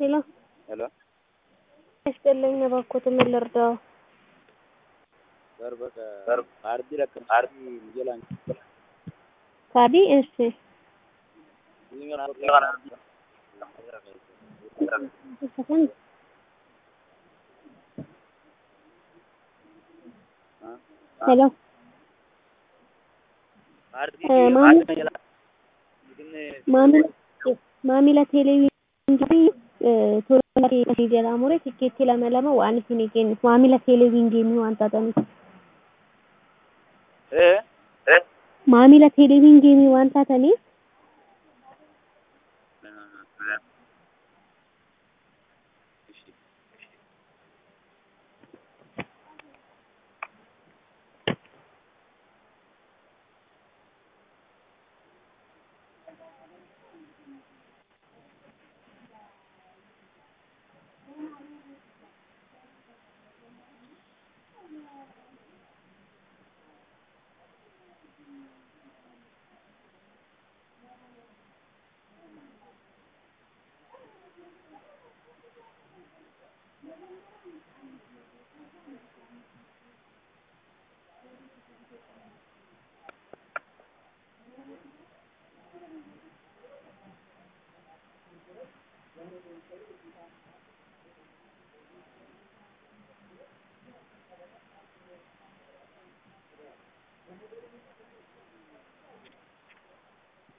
ሄሎ ሄሎ ያስጠለኝ እባክዎት ምን ልርዳዎ? ካርዲ ሚጀላን ካርዲ እሺ ሄሎ maamila televiizyinii toora jedhamure tikeetti lama waan isin kennu maamila televiizyinii waan taataniif maamila televiizyinii waan taataniif